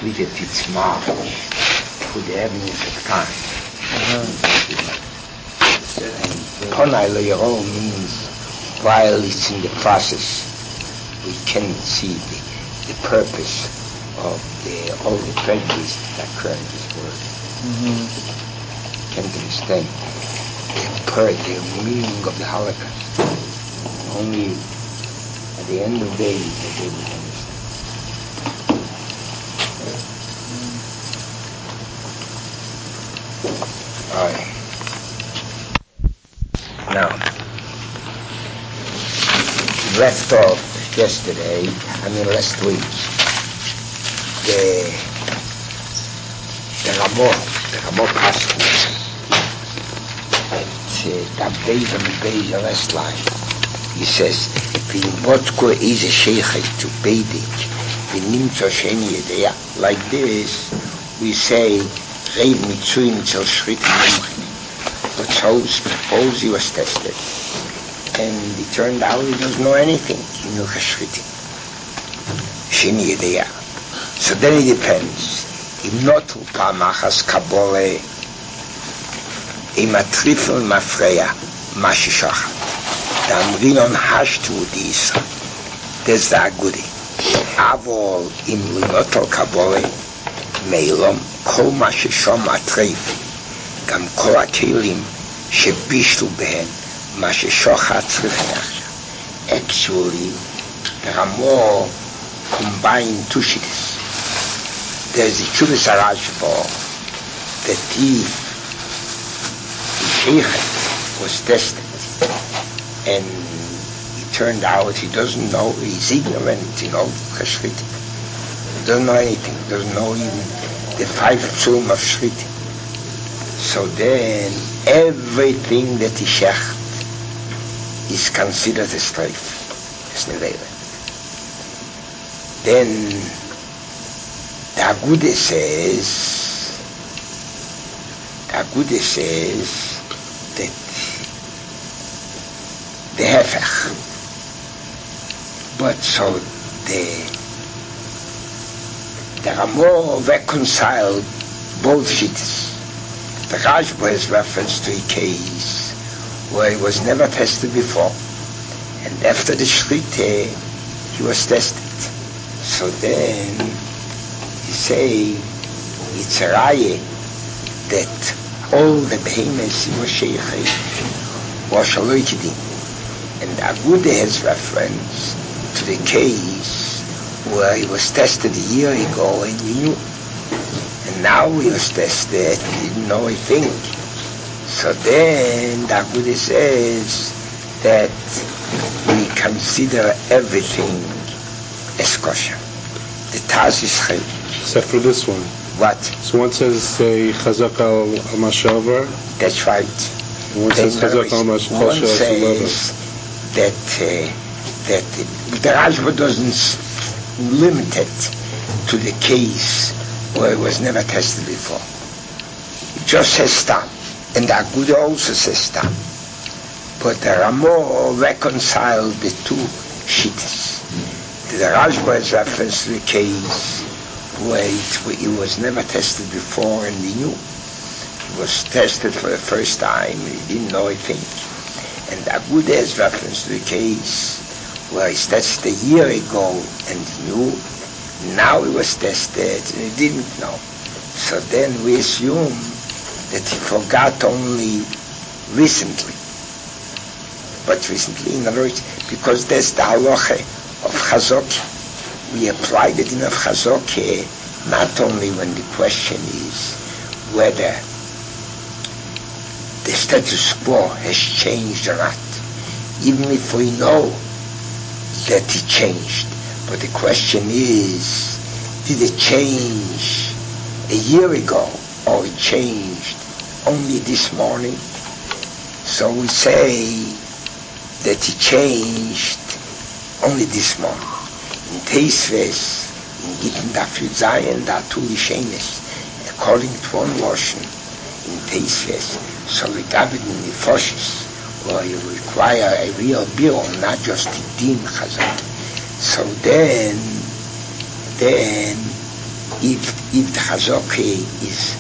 completed its march through the avenues of time. Ponai Le'Yoro means while it's in the process, we can see the purpose of all the tragedies that occur in this world. Can't understand the meaning of the Holocaust. Only at the end of the day you can be able to understand. All right. Now, left off yesterday, last week, the Ramo Paskin, that beige last line, he says, V'inbotko is a sheikh to Beidik, v'nimtzo sheni yedea. Like this, we say, Reiv mitzui mitzel shritim mumchini. But suppose he was tested, and it turned out he doesn't know anything. He knew Hashritim. Shini Yedea. So then it depends. Im not upamachas kabole, im atrifel mafreya, mashishachat. The amrinon hashtu dis. There's the agudi. Avol im linotol kabole, meilom, kol mashishom atrif. גם כל הכלים שבישלו בהם מה ששוחט צריכים עכשיו. Actually, there are more combined two sheets. There's the Chuvas Arashbo that the Sheikh was tested, and it turned out he doesn't know, he's ignorant, Chashritim. He doesn't know anything, he doesn't know even the 5 psulim of Shritim. So then, everything that he shecht is considered a strife, as nevela. Then, the Agude says that the hefech. But so the Ramo reconciled both shittas. The Rashba has reference to a case where he was never tested before, and after the Shrite he was tested. So then he say it's a raya that all the behemoths he was sheikh was shaloikidim, and Agude has reference to the case where he was tested a year ago and we knew. And now he was tested, he didn't know a thing. So then the Agude says that we consider everything as kosher. The Taz is chayil. Except for this one. What? So one says, say, Chazak al Mashavar. That's right. And one says, Chazak al Mashavar. One says that the Rashba doesn't limit it to the case where it was never tested before. It just says stam. And the Aguda also says stam. But the Ramo reconciled the two shittas. The Rashba has reference to the case where it was never tested before and he knew. It was tested for the first time and he didn't know a thing. And the Aguda has reference to the case where he tested a year ago and he knew. Now he was tested and he didn't know. So then we assume that he forgot only recently. But recently, in other words, because there's the halacha of Chazok. We apply the din of Chazok not only when the question is whether the status quo has changed or not, even if we know that it changed. But the question is, did it change a year ago or it changed only this morning? So we say that it changed only this morning. In Teisves, in Gittin Daf Yud Zayin, Datuli Shemes, according to one Lashon, in Teisves, so we got it in the Foshes, where you require a real bill, not just a din chazak. So then if the Chazaka is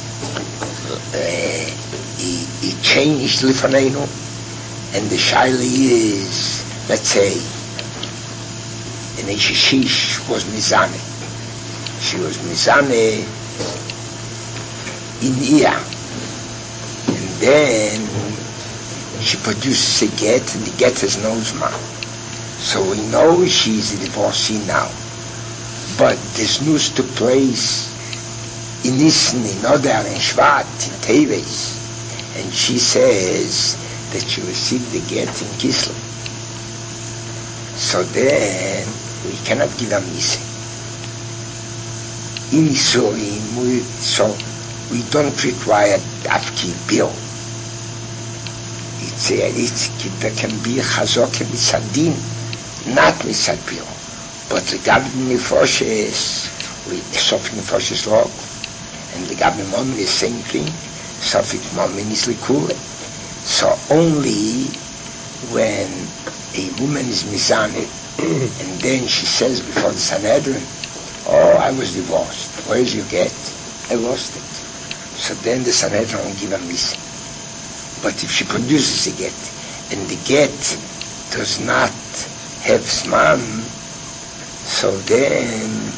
he changed Lifanenu, and the Shaila is, let's say, an Ishishish was Mizane. She was Mizane in Iya. And then she produces a get, and the get is Nozma. So we know she's a divorcee now. But this news took place in Nisan, in Odar, in Shvat, in Teves. And she says that she received the get in Kislev. So then we cannot give a missing. In Isurim, so we don't require Dafki bill. There can be Chazok Mitzadin, not Mitzad bill. But the Gabi Nefoshes, Sofik Nefoshes log, and the Gabi Momin is same thing. Sofik Momin is Likure. So only when a woman is Mizane, and then she says before the Sanhedrin, oh, I was divorced. Where did you get? I lost it. So then the Sanhedrin will give a missing. But if she produces a get, and the get does not have Zman, so then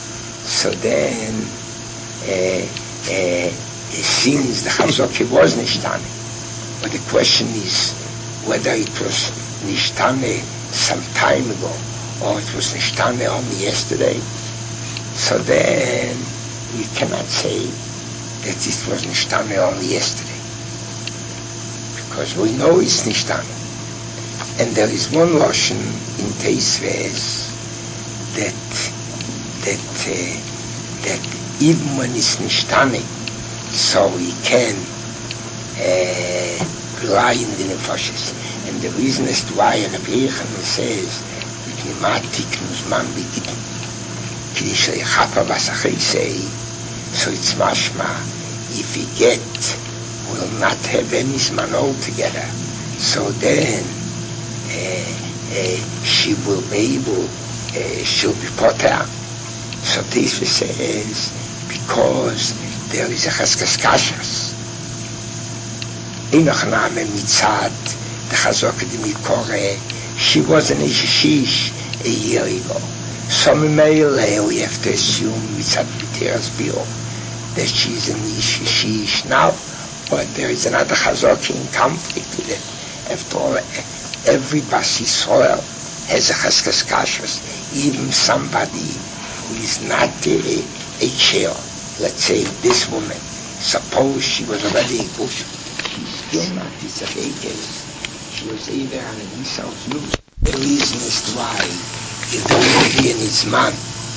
it seems the Chazaka was Nishtane. But the question is whether it was Nishtane some time ago, or it was Nishtane only yesterday. So then we cannot say that it was Nishtane only yesterday, because we know it's Nishtane. And there is one Lashon in Teisves that even when it's Nishtane, so we can rely in the Nefoshes. And the reason is why Rabbi Yechanan says, Pnimatik Nuzman B'Gidin. Kidisha Yechapa Basachei say, so it's mashma, if he get, will not have any Zman altogether, so then she will be able, she'll be poter. So this says, because there is a Cheskas Kashas. Enoch Name Mitzad, the Chazaka de Mikore, she was an Ishishish a year ago. So we have to assume Mitzad B'Teras Bio that she's an Ishishish now, but there is another Chazaka in conflict with it. After all, every Bas Yisrael has a Cheskas Kashas, even somebody who is not a chair. Let's say this woman, suppose she was already a Gush, she's still not disabled. She was either on a Yisrael Znud. The reason is why there wouldn't be any Zman.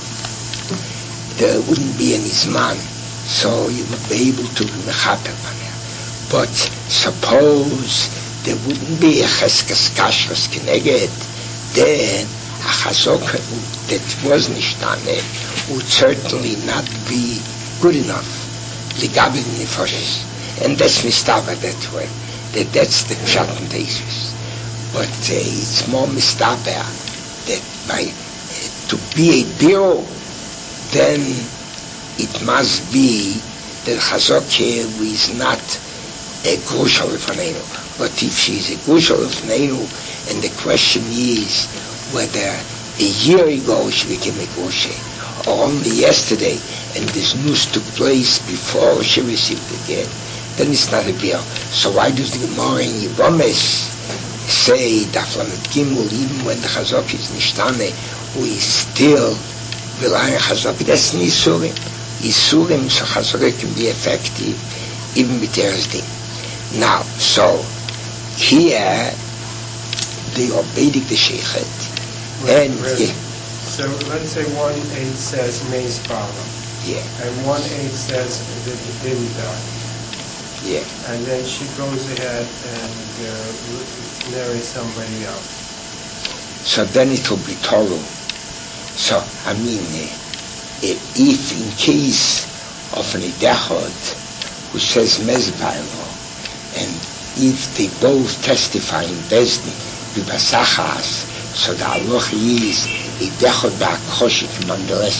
There wouldn't be any Zman, so you would be able to mechaper on her. But suppose there wouldn't be a Cheskas Kashras Keneged, then a Chazaka that was Nishtane would certainly not be good enough. Ligabi Nefoshes. And that's Mistava that way. That's the Pshat and Teisvis. But it's more Mistava that by to be a Biro, then it must be that Chazaka is not a Gushal Lefanenu. But if she is a Gushal Lefanenu, and the question is whether a year ago she became a Gushe, or only yesterday, and this news took place before she received the get, then it's not a beer. So why does the Gemara in Yibomes say Daflamet Gimel, even when the Chazak is Nishtane, we still rely on Chazak? That's an Isurim. Isurim, so Chazak can be effective even with Teres Din. Now, so here they obeyed the Sheikhet, and yeah. So let's say 1/8 says Meis Bala. Yeah. And 1/8 says that he didn't die. Yeah. And then she goes ahead and marries somebody else. So then it will be Toru. So, I mean, if in case of an Idechot who says Mezbailo, and if they both testify in Bezdin, Bibasachas, so the Allah is Idechot Ba'akoshik nonetheless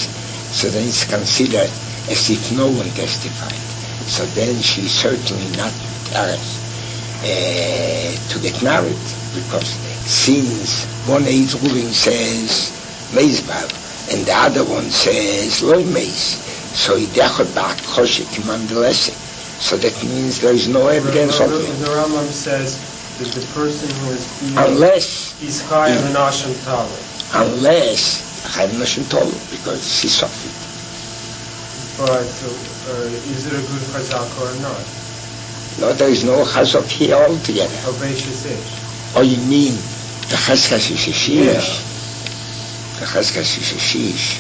So then it's considered as if no one testified. So then she's certainly not embarrassed to get married, because since one Eid ruling says Meizbal and the other one says Loy Meiz, so Idechot Ba'ak Choshek Mandelese. So that means there is no evidence of it. The Rambam says that the person who is being unless he's Chayav and Asham Talmud. Unless Chayav and Asham Talmud, because it's Sofit. But is it a good chazak or not? No, there is no chazak here altogether. Oh, you mean the chazak is a shish? Yeah. The chazak is a shish.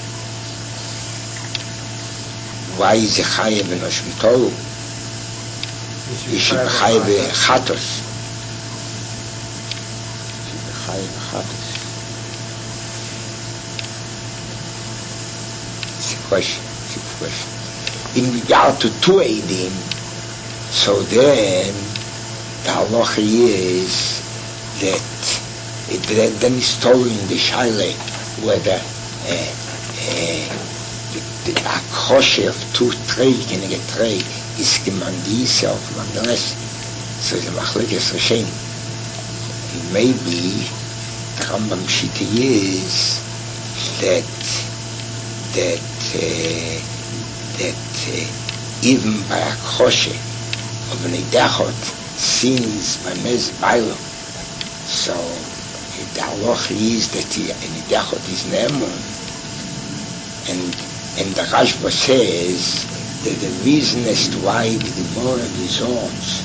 Why is it chayav and Asham Talmud? You should be chayav chatos. You should be chayav chatos. It's a question. In regard to two Eidim, so then the halacha is that then it's told in the Shaila whether the akoshe of two trei can get trei is gemandise or gemandeles. So it's a machlekes Rishonim. Maybe the Rambam Shita is that even by a koshe of an idachot since by mez bailo, so the halacha is that an idachot is ne'emun, and the Rashba says that the reason as to why the Gemara resorts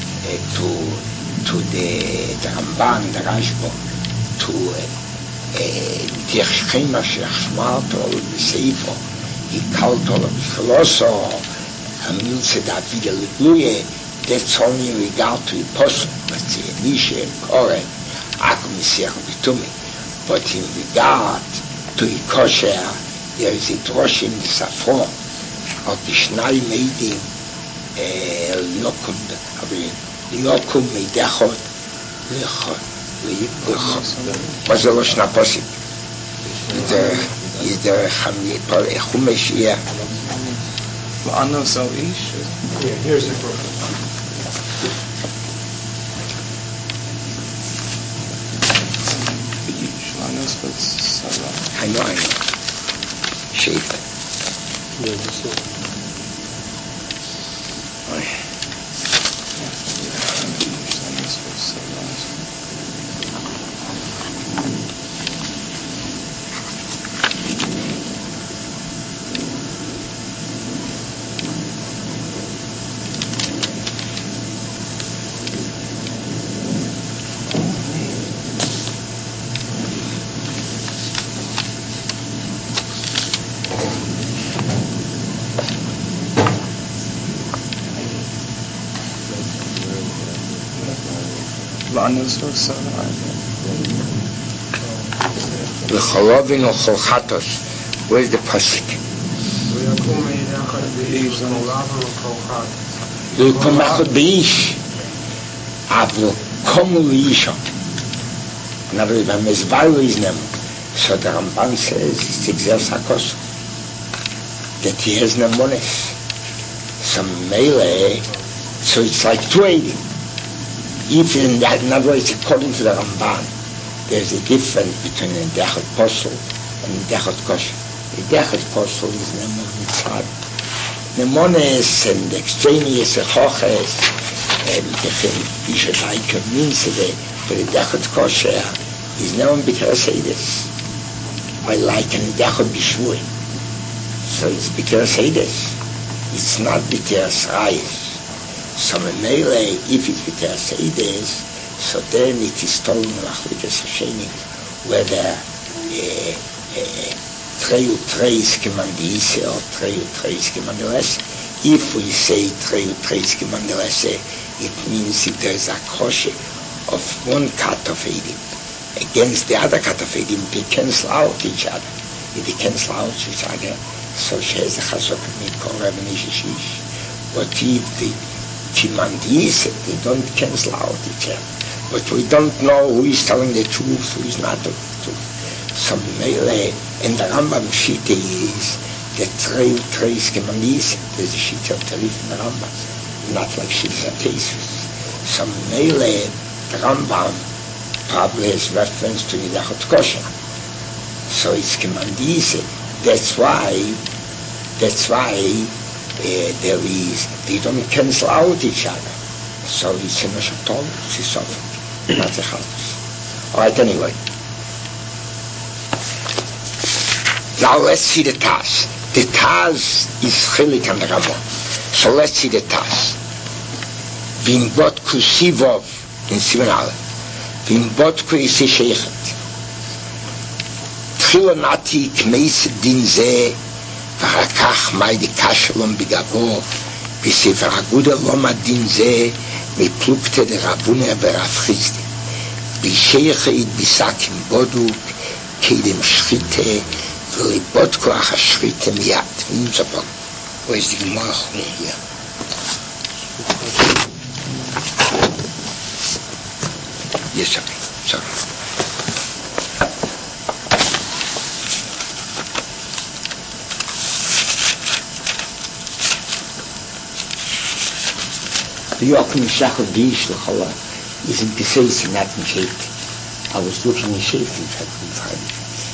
to the Ramban, the Rashba, to the Shechema Shechshmartol B'Seifo, he called all of Shloso, Amin said Avida Legluye, that's only in regard to Apostle, but Nisha and Kore, Akum Yisech B'Tumi. But in regard to Kosher, there is a drosh in the Safron, of the Shnai Meidim, Yokum Meidachot, was a Loshna Posik. Is there Chumash here? La'ano Sal Ish? Yeah, here's the book. I know. Shape. Yeah, this is. L'cholovin or cholchatos. Where's the pasuk? L'kom echad b'ish. Avlo komu l'isha. In other words, mezvalu is nem. So the Ramban says it's exerts hakos. That he has nemones. Some melee. So it's like 280. If in other words, according to the Ramban, there's a difference between a Dechot Posel and a Dechot Kosher. A Dechot Posel is Nemon Mitzad. Nemones and extraneous Echoches, different Bishop Eicher means today, but a Dechot Kosher is Nemon B'Kerasedes. I like an Dechot B'Shvui. So it's B'Kerasedes. It's not B'Kerasrayes. So Mele, if it's B'Kerasedes, so then it is told in Machlekes Rishonim whether Treu Treis Gemandise or Treu Treis Gemandelese. If we say Treu Treis Gemandelese, it means that there is a kosher of one cut of Eidim against the other cut of Eidim. They cancel out each other. If they cancel out each other, so she has a chazok mikor Nishish. But if the Kimandise, they don't cancel out each other. But we don't know who is telling the truth, who is not telling the truth. Some Mele, and the Rambam Shita is the trace Gemanis, there's a Shita of Tarif in the Rambam, not like Shita Tesis. Some Mele, the Rambam probably has reference to Yidachot Kosher. So it's Gemanis, that's why there is, they don't cancel out each other. So it's a Meshatol, it's a Sofik, not a Chalus. Alright, anyway. Now let's see the Taz. The Taz is Chilik and Ramon. So let's see the Taz. Vim Botku Sivov, in Sivan Aleph. Vim Botku is a Sheikhet. Tchilonati Kmeis Din Zeh, Varakach Maidi Kashelom Bigabo, B'Sefer Aguda Loma Din Zeh, Miplukte de Rabune Berav Chizdi. B'Sheichet B'Sakim Boduk, Kedem Shchite, ולבוד כוח השחית מיד, ונמצא פה. Where's the Gemara here? Yes, sorry. The Yochum Shach of the Ishlachala isn't the face not in shape. I was looking in shape in fact on Friday.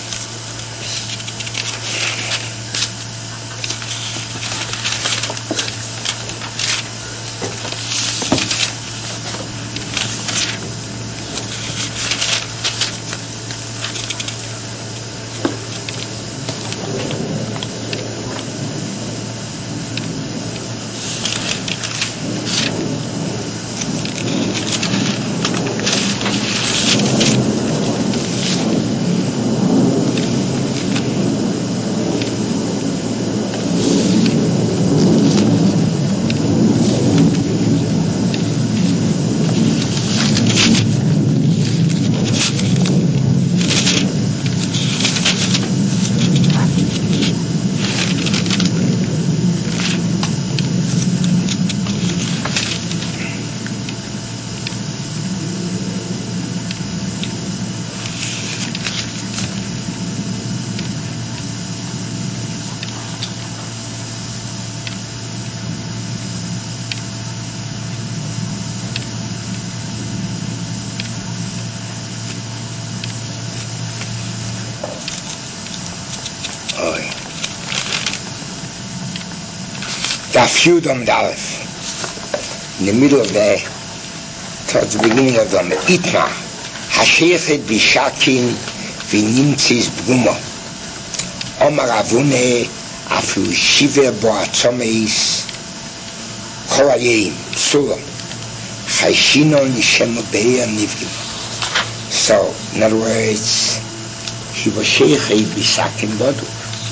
Daf Yud Amud Aleph. In the middle of towards the beginning of them, Itma, Hashechet Bishakin V'Nimtzis B'Gumo. Omar Avune, Afu Shiver Boatzomeis, Cholayim, Psulom, Chayshinon Nishem Be'er Nivgim. So, in other words, he was Shechet Bishakin Boduk.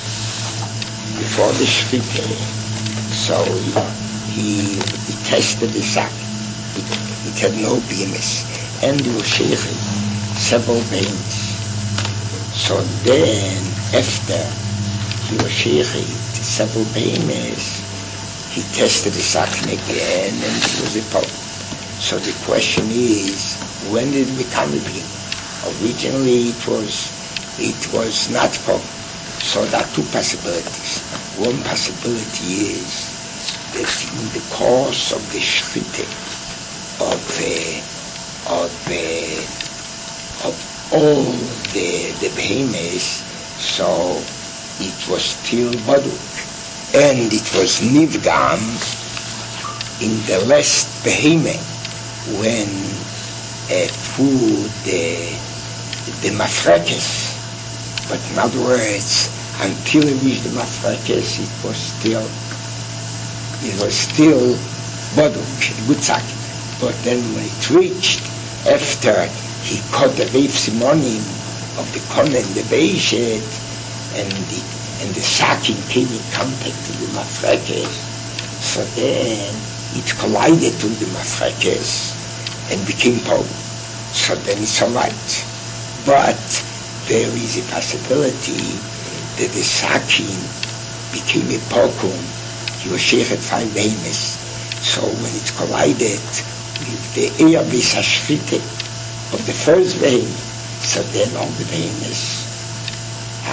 Before the Shvite, so he tested the sack. It had no bemis, and he was shaking several veins. So then, after he was shaking several veins, he tested the sack again, and it was a pulp. So the question is, when did it become a beam? Originally, it was not pulp. So there are two possibilities. One possibility is that in the course of the shchite of all the behemoths, so it was still baduk, and it was nivgam in the last behemoth when through the mafrekes. But in other words, until it reached the mafrekes, it was still baduk, good sack. But then when it reached, after he caught the Reif Simonim of the Konen, the Beishet, and the sacking came in contact with the mafrekes, so then it collided with the mafrekes and became pole. So then it's alright. But there is a possibility that the sacking became a pokum. He was sheikh at 5 behemoths. So when it collided with the Eyavis Hashchite of the first behemoth, so then all the behemoths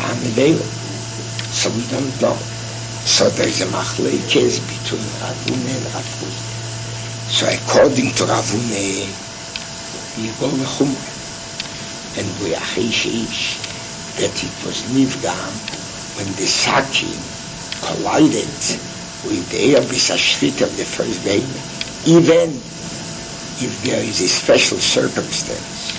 Nevela. So we don't know. So there's a machlekes between Ravuna and Rav Chisda. So according to Ravuna, you go lechumra. And we are heish that it was nivgam when the sakin collided with the Erbis Ashrit of the first day, even if there is a special circumstance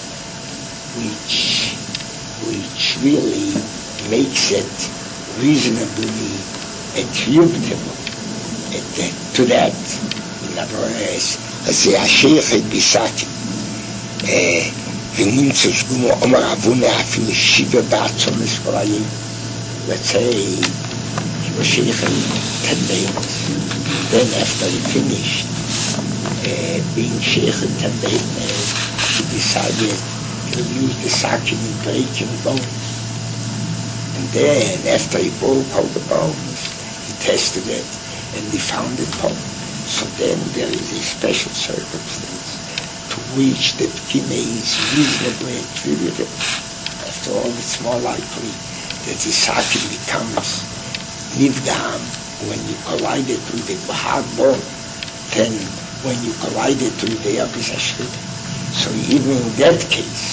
which really makes it reasonably attributable to that. In other words, as the Ashich had bisakin, ונמצא שגומו אומר אבונה אפילו שיבה בעצום מספריים. Let's say he was shaking 10 days. Then after he finished being shaken 10 days, he decided to use the sakin in breaking bones. And then after he broke all the bones, he tested it and he found it whole. So then there is a special circumstance to which the Pkime is reasonably attributed. After all, it's more likely that the sakin becomes nivgam when you collide it with the hard bone than when you collide it with the Erbis Ashrit. So even in that case,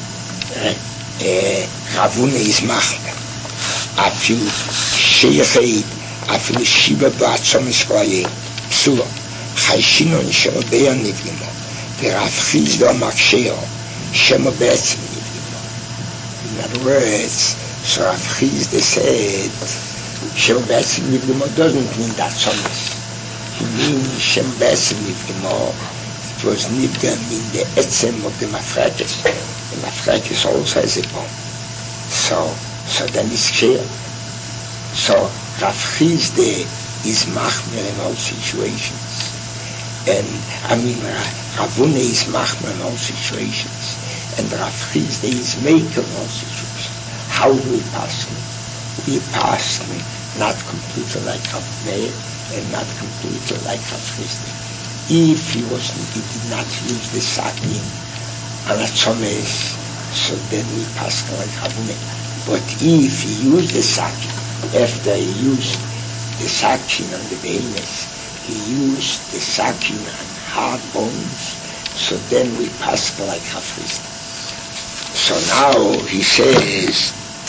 Ravuna is machmer. Afilu sheicheid, afilu shiba ba'atzom iskrayim, psulo, chayshinon shemobeya nivgimo. Rav Chisda Maksheo, Shema Be'etzim Nivgimo. In other words, so Rav Chisda said, Shema Be'etzim Nivgimo doesn't mean that sonis. He means Shema Be'etzim Nivgimo. It was Nivgam in the etzem of the Mafrekes. The Mafrekes also has a bone. So then it's clear. So Rav Chisda is machmer in all situations. And Ravuna is machmer in all situations, and Rav Chisda is maker in all situations. How do we pass him? We pass him not completely like Ravuna and not completely like Rav Chisda. If he did not use the sakin on a tzomes, so then we pass him like Ravuna. But if he used the sakin after he used the sakin on the behemoth, he used the sakin on hard bones, so then we pass like Rav Chisda. So now he says,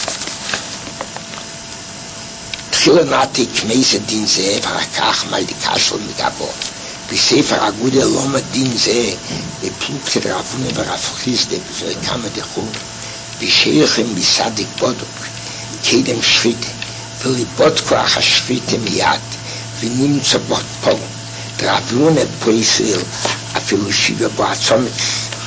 Tchilonatik meise din ze, varakach mal di kashel migabo. B'sefer agude loma din ze, the plukte Ravuna v'Rav Chisda, b'verikama dechu, b'sheichem b'sadik boduk, kedem shrite, v'libotko acha shrite miyad, ונמצא בו דרבלון את פה ישראל אפילו שיבה בו עצומץ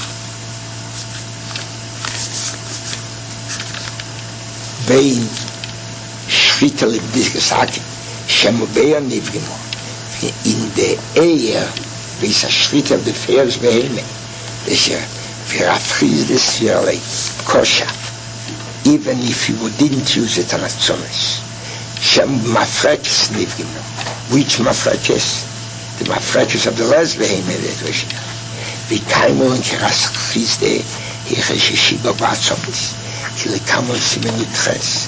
בין שחיטה לבדיס גסאקי שמובע נפגמו in the air bis a schritte of the fairs beheme this Rav Chisda really kosher even if he didn't use it on a tzomes Shem Mafrekes nivgimo. Which Mafrekes? The Mafrekes of the last beheme that was V'kaimon Rav Chisda hichesh shiba ba'atzomis ki lekamon simen yitches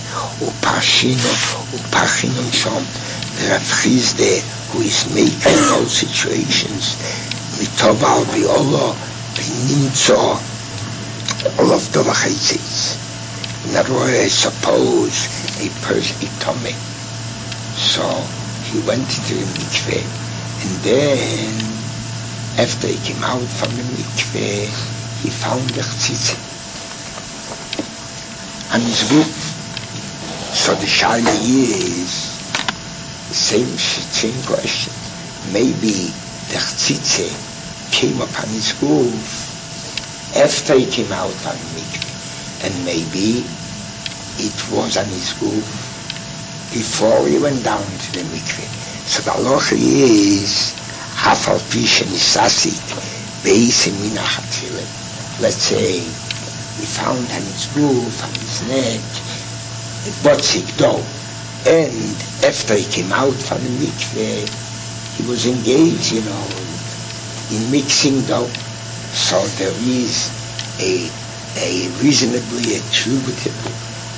upachino shom Rav Chisda who is making all situations mitoval bi'olo b'nimtzo all of the v'chaitzis. In other words, suppose a person atomic. So he went into the mikveh, and then after he came out from the mikveh, he found the chtzitze on his roof. So the shaila is the same question. Maybe the chtzitze came upon his roof after he came out from the mikveh. And maybe it was on his roof before he went down to the mikveh. So the halacha is hafal pishen isasik beis minach tefillin. Let's say he found on his roof, on his neck, a botzik dough, and after he came out from the mikveh, he was engaged, in mixing dough. So there is a reasonably attributable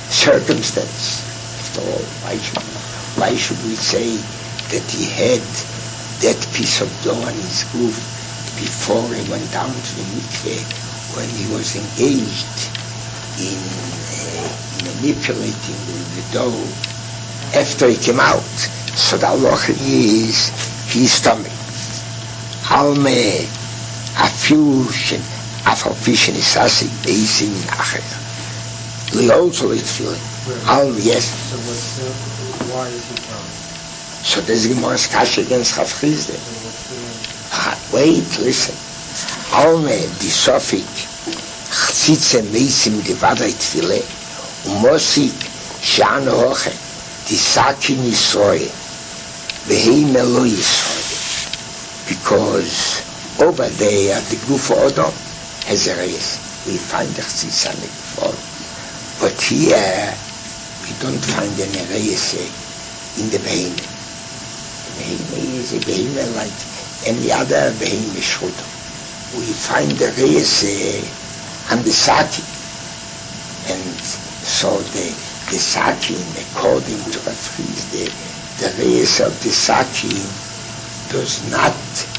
circumstance. After all, why should we say that he had that piece of dough on his roof before he went down to the mikveh, when he was engaged in manipulating the dough after he came out? So the halacha is his stomach. Alme afushin afalfishin isasi beisim in acher. We also eat feeling. Alme, yes. So why is he coming? So there's Gemara's kasha against Rav Chisda. Wait, listen. Alme di sofik chtzitze meisim devada itfile umosik shan hoche di sakin Yisroel veheim elo Yisroel, because over there the guf odom has a race. We find the chtzitze on the guf odom, but here we don't find any race in the beheim. Beheim is a beheim like any other beheim shchut. We find the reis and the sakin, and so the sakin, according to Rav Chisda, the reis of the sakin does not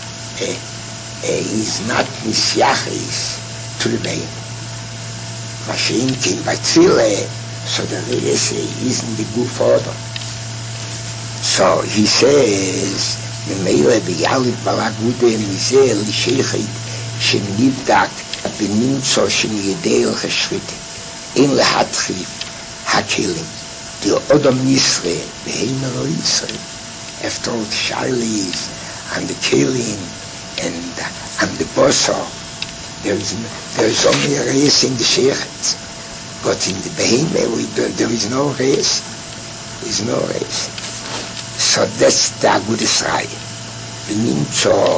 is not misyachis to the beheim. Mashin came by tzile, so the reis is in the guf odom. So he says, Memele biyalit balagude mize lishechit shenivdak benimtso shenyedel cheshrite in lehatchif hakelim the odom Yisrael beheim elo Yisrael. After all, the shailis and the kelim and the boso, there is only a race in the shechet, but in the beheim there is no race. There is no race. So that's the Agudas Raya. Benimtso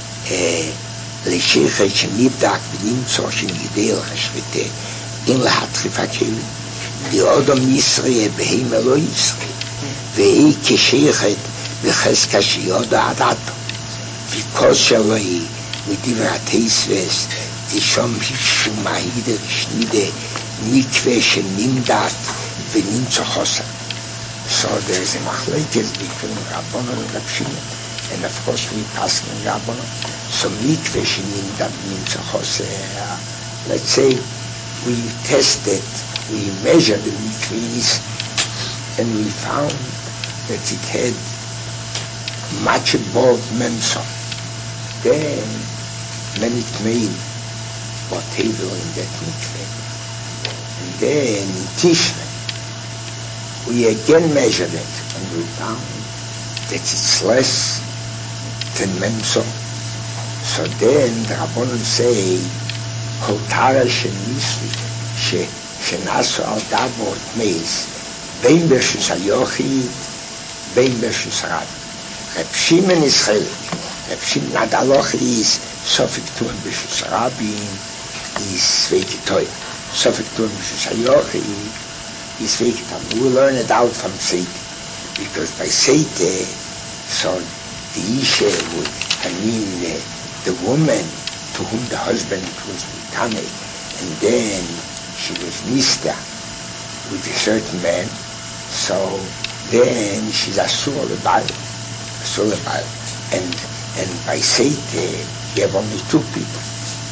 לשייכת שנבדק ונמצא שנגדל השביתה אין להתחיף הכלים לאודום ישראל בהם אלו ישראל והיא כשייכת בחזקה שיודו עדתו וכושר היא מדברת היסווס תשום שמה הידר שנידה מקווה שנמדק ונמצא חוסר. So there is a machlekes between Rabbanon and Rav Shimon, and of course we pass in Rabbanon. So mikveh shenim that means let's say we tested, we measured the mikvehs, and we found that it had much above memson. Then many tmeim were table in that mikveh, and then in Tishrei we again measured it, and we found that it's less than memson. So then the Rabbanon say, Kol tara shenisri, shenasu al dabo tmeis, bein bershus hayochid, bein bershus harav. Reb Shimon is chelik. Reb Shimon adaloch is sofik tuan bershus harabim, is sveiki toya. Sofik tuan bershus hayochid, is sveiki toya. We will learn it out from Seite, because by Seite, so the Isha would, the woman to whom the husband was becoming, and then she was nista with a certain man, so then she's asur lebal, and by Seite you have only two people.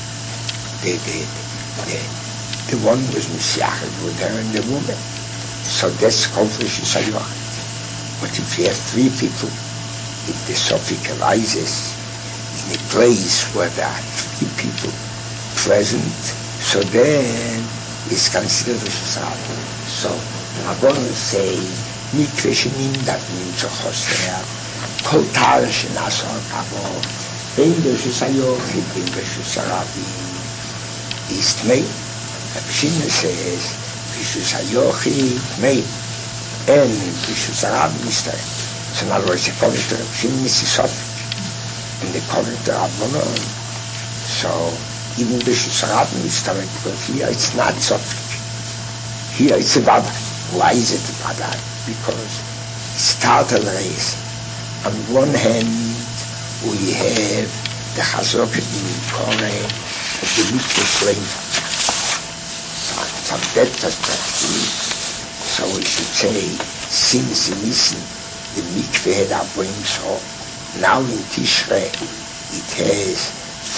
The one was Messiah with her and the woman, so that's called Rishusayach. But if you have three people, if the suffix arises in a place where there are three people present, so then it's considered Rishus Harabim. So Rabbanon say, mikveh shenindak nimtzo choser, kol tara shenasu al dabo, bein bershus hayochid, bein bershus harabim, is tmei. Reb Shimon says, bershus hayochid tmei, and bershus harabim is tmei. So in other words, according to Reb Shimon, it's a suffix. And according to Rabbanon, so even Bershus Harabim is coming, because here it's not suffix. Here it's a Vadai. Why is it a Vadai? Because it's Tartar race. On one hand, we have the Chazoket in Kore of the Mikveh Flame. From that perspective, So we should say, since in Nisan, the mikveh had a brim so, now in Tishrei, it has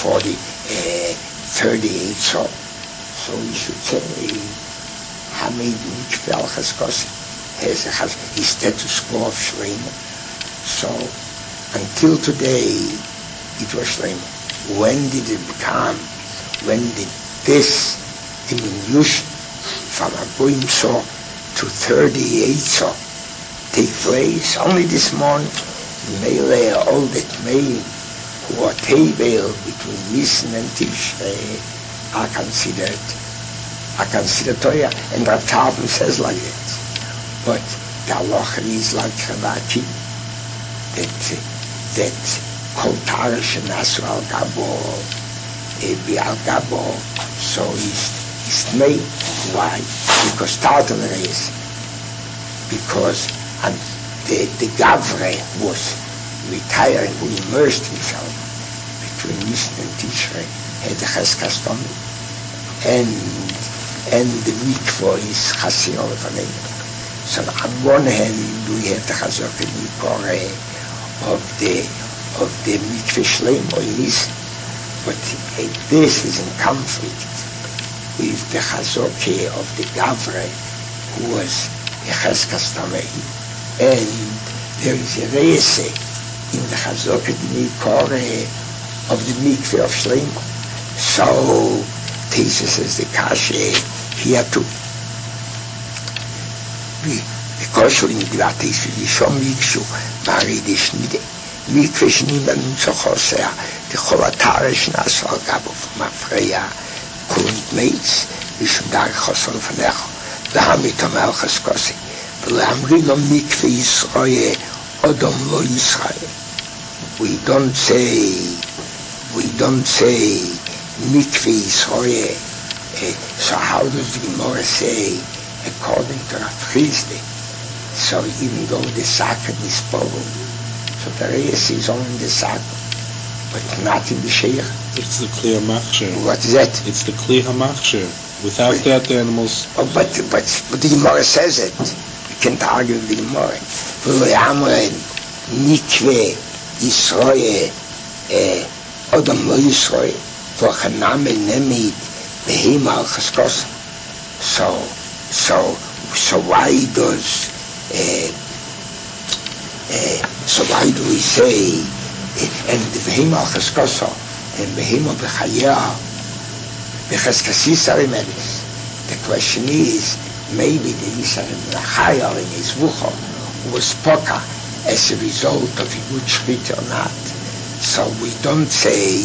38 so. So we should say, Hamid mikveh al chaskosi, has a status quo of Shleimo. So, until today, it was Shleimo. When did it become, when did this diminution from a brim so to 38 so take place? Only this morning, Melee, all that male who are table between Nisan and Tishrei are considered Torah, and Rav Tarfon says like that. But the halacha is like Chavati, that Kol Tarish and Nasu al Gabo, Ebi al Gabo, so is made. Why? Because Tartan is, because the Gavre was retiring, who immersed himself between Nisan and Tishrei, had the Cheskas Tomei, and the mikvah is Chasin Olefanei. So on one hand, we have the Chazok and Mikore of the mikveh Shleimo in Nisan, but this is in conflict with the Chazok of the Gavre, who was Cheskas Tomei, and there is a reise in the Chazok and Mikore of the mikveh of Shleimo. So Tesa says the Kashe here too. Because in the Tesa Yishom Yikshu Maridish Nide mikveh Niman Zochosea the Cholatarish Nasal Gabo from Afreya Kurund Meitz Yishudar Chosol Fanecho the Hamitom El Chaskosi the Lamrino mikveh Yisroye Odom Lo Yisrael. We don't say mikveh Yisroye. So how does the Gemara say, according to Rav Chisda? So even though the Saken is spoken, so the Reis is only in the Saken, but not in the Sheikh. It's the Kli HaMachshir. What is that? It's the Kli HaMachshir. Without that, the animals... Oh, but the Gemara says it. You can't argue with the Gemara. Mikveh Yisroye Odom Lo Yisroye V'chaname Nemid Behima Al Chaskos. So why do we say and the Behima Al Chaskos and Behima B'chayah B'chaskasisa Remedes? The question is, maybe the Yisrael B'chayah in his Vucho was poka as a result of a good shrit or not. So we don't say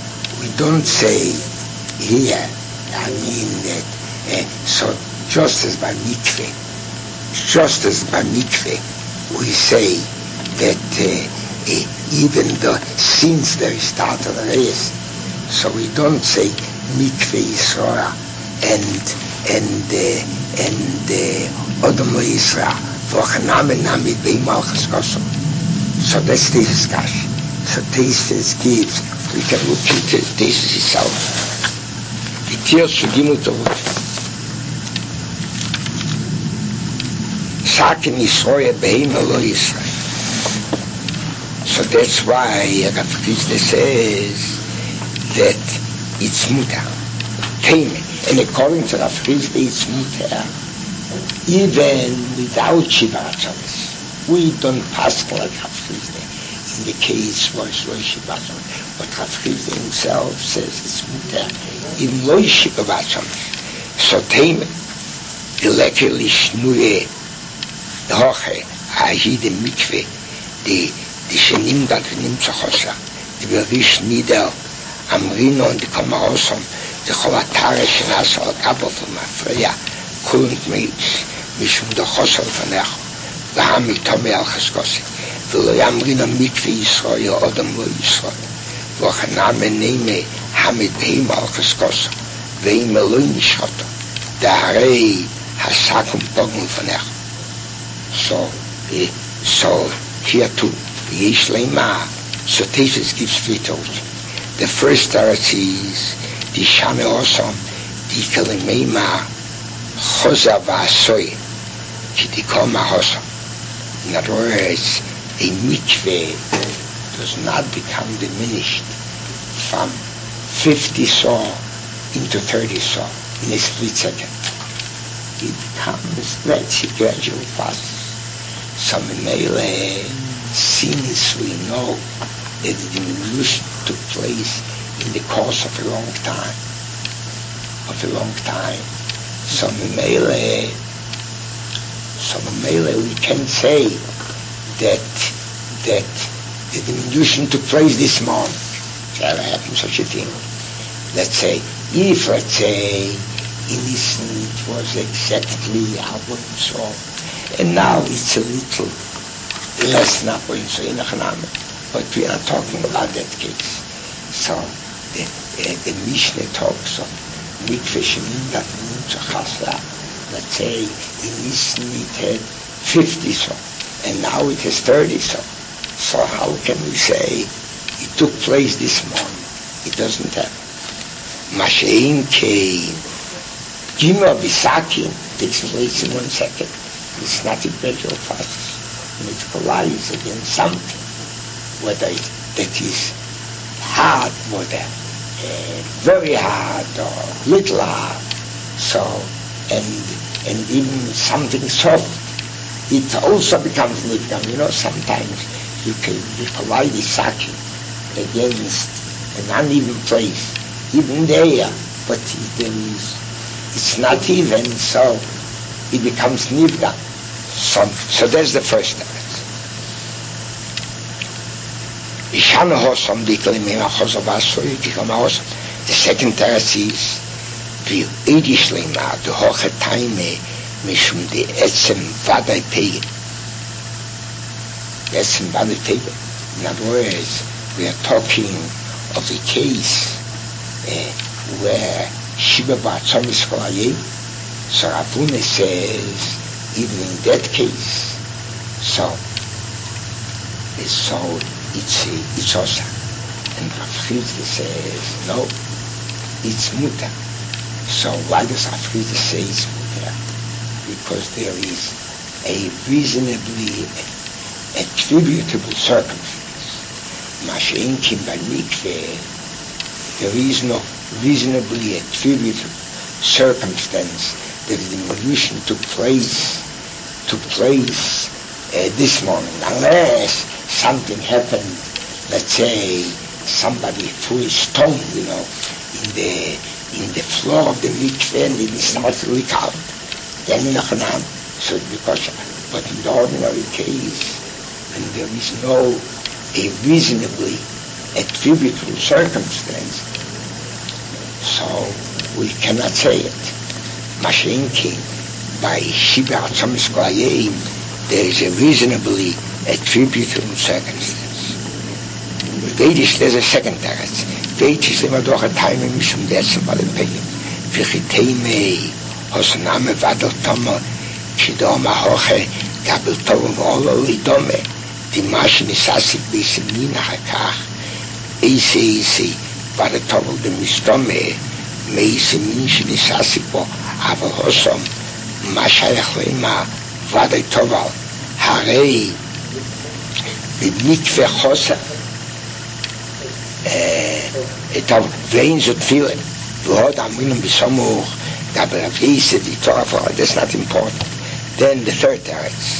here, I mean that, so just as by mikveh, we say that even though since there is Tartan Reis, so we don't say mikveh Yisroel and Odom Lo Yisrael v'chaname namid b'himal chaskoso. So that's the discussion. So Tesis gives, we can look into Tesis itself. The Tier Sugimut Avot. Saken Yisroel b'himal lo Yisrael. So that's why Rav Chisda says that it's mutar. And according to Rav Chisda, it's mutar. Even without Shiva Ratzonis. We don't pass like Rav Chisda. In the case was Lo Shiva Ratzonis. But Rav Chisda himself says it's mutar. Even Lo Shiva Ratzonis. So Teimen, the lekker lishnuye, the hoche, ahide mikveh, the shenim dat v'nim tzochosa, the berish nidel, amrino and the komarosom, the cholatare shenasa al gabo from Afreya, couldn't meet משום דחוס על פניך והעם יתומי על חסקוסי ולא יאמרינו מקווה ישראל אדם לא ישראל וכנה מנימה המדהים על חסקוסו ואם לא נשחטו דהרי הסקום פוגם פניך. So here too יש למה so Tesis gives three thoughts. The first thought is the Shame Osam the Kalimema Chosa Vasoi Kidikoma Hossa. In other words, a mikveh does not become diminished from 50 saw into 30 saw in a split second. It becomes gradual process. So Mele, since we know that the diminution took place in the course of a long time, so Mele, we can say that the diminution took place this morning. Never happened such a thing. Let's say in Nisan it was exactly Abba and so, and now it's a little less than Abba and so in Achaname. But we are talking about that case. So the Mishnah talks of mikveh shenindat nimtza chasra. Let's say in Nisan it had 50 so, and now it has 30 so. So how can we say it took place this morning? It doesn't happen. Mashein came. Gima Bisakin takes place in 1 second. It's not a gradual process. And it collides against something, whether that is hard, whether very hard or little hard. So, and even something soft, it also becomes nifgam. Sometimes you collide the sakin against an uneven place, even there, but it's not even, so it becomes nifgam. So there's the first teretz. The second teretz is the hoche taime mishum de etzem vadai pege. Etzem vadai pege. In other words, we are talking of a case where Shiva Ba'atzom is Kolayim. So Ravuna says, even in that case, so it's Osa. And Rav Chizda says, no, it's Muta. So why does Rav Chizda say it's Muta? Because there is a reasonably attributable circumstance. Mashein kim b'mikveh, there is no reasonably attributable circumstance that the diminution took place this morning, unless something happened. Let's say somebody threw a stone, in the floor of the mikveh, and it is not really cold. Then so because, but in the ordinary case, when there is no a reasonably attributable circumstance, so we cannot say it. Mashenki, by Shiva Atzomis Kolayim, there is a reasonably attributable circumstance. Vedish, there's a second teretz. Vedish lemadoch a time mishum detzem balim pegim. Vichiteimei hosname vadel tomo kidoma hoche gabel tomo v'olo lidome dimash nisasik b'isimina hakach eisi vadel tomo de mistome meisi minsh nisasik bo aval hosom mashayach leima vadel tomo harei b'mikveh chosa את ואין זאת תפילה ועוד אמרים בסמוך גבל אביסה די תורה for that's not important. Then the third teretz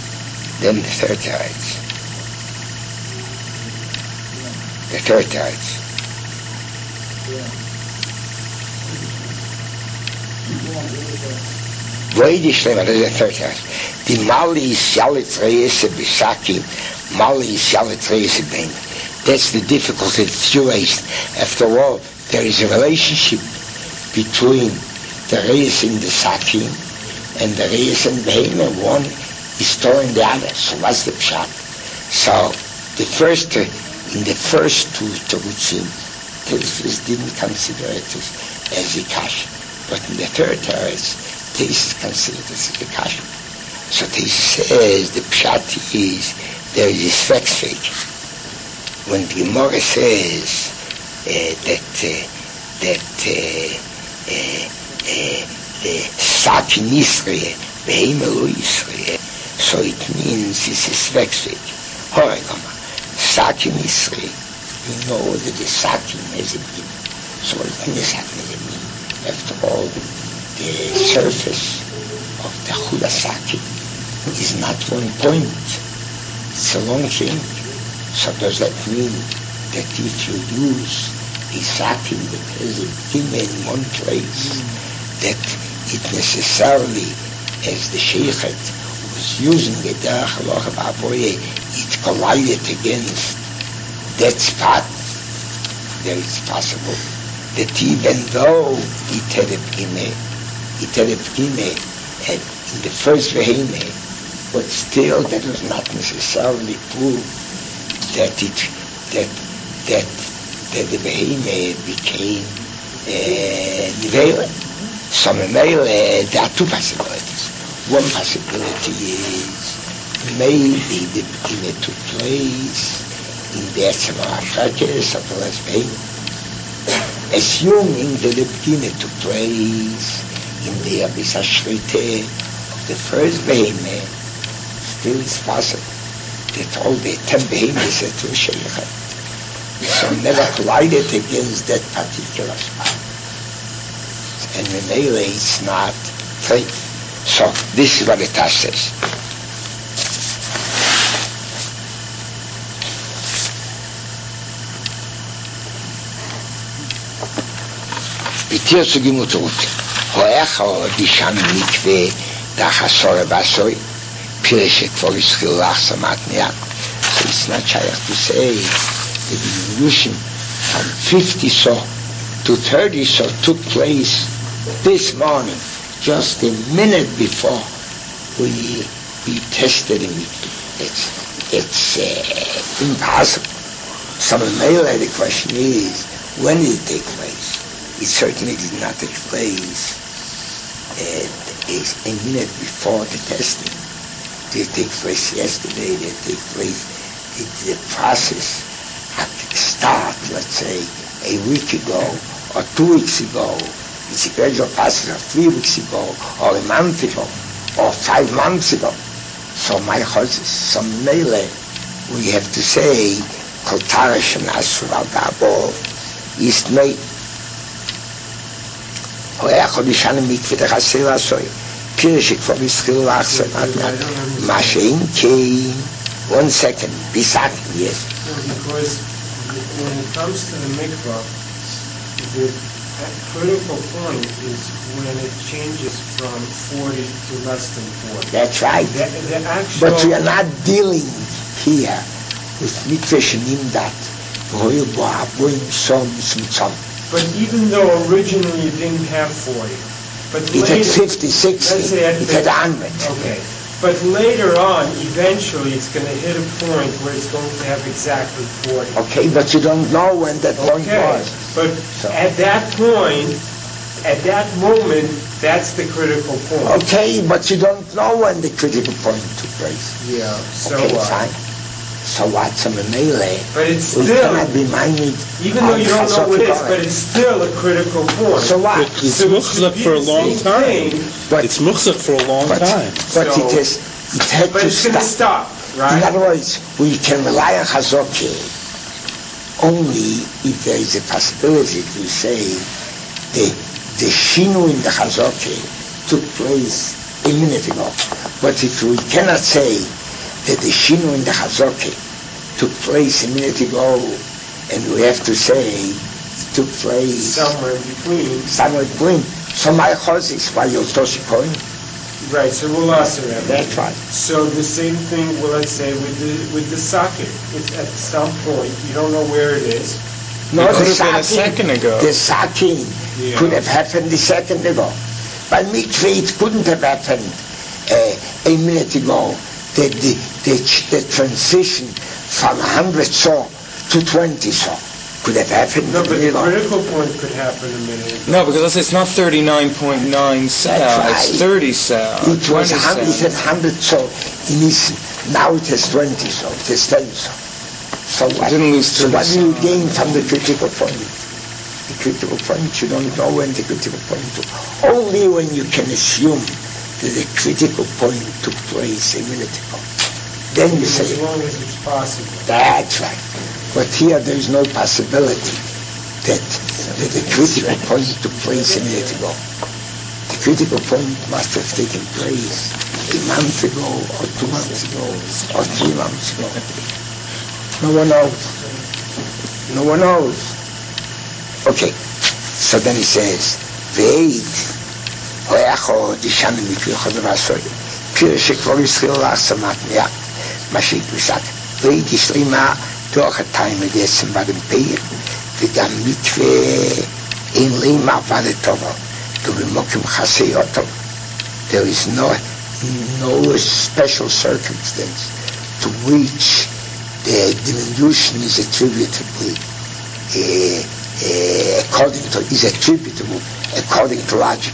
Voidi Shlema, there's the third teretz. Die Mali is Yalit Reise Bisaki, Mali is Yalit Reise Bein. That's the difficulty that's raised. After all, there is a relationship between the Reis in the Sakin and the Reis in the Behema. One is storing the other. So what's the pshat? So in the first two Terutzim, Tesis didn't consider it as a kash. But in the third teretz, Tesis considered it as a kash. So Tesis says the pshat is there is this fact fake. When the Gemara says that Sakin Yisrael Behemelu Israel. So it means this is vexed. However, Sakin Israel, we know that the Sakin has a meaning. So it means Sakin has a meaning. After all, the surface of the Chula Sakin is not one point. It's a long thing. So does that mean that if you use a Sakin that has a beginning in one place, that it necessarily, as the Sheikhet was using the Derech Halacha Ba'avoye, it collided against that spot? There is possible that even though it had a beginning in the first Veheme, but still that does not necessarily prove that the Veheme became Nivela. So there are two possibilities. One possibility is maybe the beginning took place in the Etzema of the last Veheme. Assuming that the beginning took place in the Abyss Ashrite of the first Veheme, still it's possible that all the 10 Vehemes are to Sheikhet. So never collided against that particular spot. And the Mele is not faith. So this is what the Tash says. Bitir sugim utrut. Hoecha bishan mikve da chasore basoi. Pireshe kfor ischil lachsamat niyak. So it's not shaykh to say the evolution from 50 so to 30 so took place this morning, just a minute before we tested him. It's impossible. So the question is, when did it take place? It certainly did not take place a minute before the testing. Did it take place yesterday? Did it take place? Did the process have to start, let's say, a week ago or 2 weeks ago? It's a gradual process of 3 weeks ago or a month ago or 5 months ago. So my chosis, some mele, we have to say, Kol Tarash and Asur al Gabo is made. Hoya Chodishana Mikveh Chasei Lasoi. Pirishik for Bishil Lachsem Adnat. Mashein Kein. 1 second. Bisak, yes. Because when it comes to the mikvah, the critical point is when it changes from 40 to less than 40. That's right. The actual, but we are not dealing here with mikveh shenim dat. But even though originally you didn't have 40, but it later, had 50, 60, it had 100. Okay. But later on, eventually, it's going to hit a point where it's going to have exactly 40. Okay, but you don't know when that point was. But so, at that point, at that moment, that's the critical point. Okay, but you don't know when the critical point took place. Yeah, so okay, fine. So what's a melee? But it's still, cannot be minded. Even though you don't know what it is, but it's still a critical point. So what? It's muchzak for a long time. It's muchzak for a long time. But it had but to it's going to stop, right? In other words, we can rely on Chazoke only if there is a possibility to say the shinu in the Chazoke took place a minute ago. But if we cannot say that the shinu in the Chazoke took place a minute ago, and we have to say it took place somewhere in between. So my chos is why you're tossing coin. Right, so we'll answer that. That's right. So the same thing, well, let's say with the socket. It's at some point, you don't know where it is. No, it could have been a second ago. The sacking could have happened a second ago. By mikveh, it couldn't have happened a minute ago. The transition from 100 saw to 20 saw could have happened. No, but the critical point could happen a minute ago. No, because it's not 39.9 sal, right. It's 30 sal. It was 100, it had 100 saw in Isi. Now it has 20 saw, it has 10 saw. So what? Didn't lose so what do you gain from the critical point? The critical point, you don't know when the critical point is. Only when you can assume the critical point took place a minute ago. Then you say, as long as it's possible. That's right. But here there is no possibility that the critical point took place a minute ago. The critical point must have taken place a month ago, or 2 months ago, or 3 months ago. No one knows. No one knows. Okay. So then he says, Veid, Oecho, Dishanu Mikvicho Devasoi, Pirshe Kvor Yisrael Asamat Miak, Mashik Visat, Veid Yishlima, Doch a time Edesem Vadem Peir, Vidam Mikve, in Lima Vadetovo, to be Mokim Chaseyoto. There is no special circumstance to which the diminution is attributable according to logic.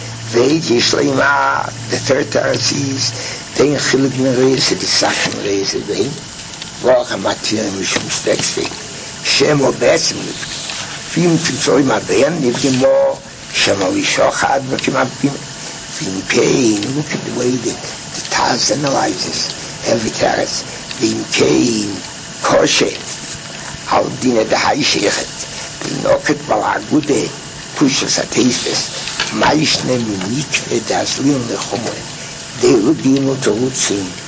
The third teretz is den chiluk mereis the sachen reis vein woch a material mishum steksvik shemo besim film tzoy ma ben nivmo shemo vishochad v'kimabim film pain. Look at the way the Taz analyzes every teretz. Film pain koshe al dine de haishechet noket balagude pushas ateistes maishne mikve das lin le chomoy de lubimo to lutzim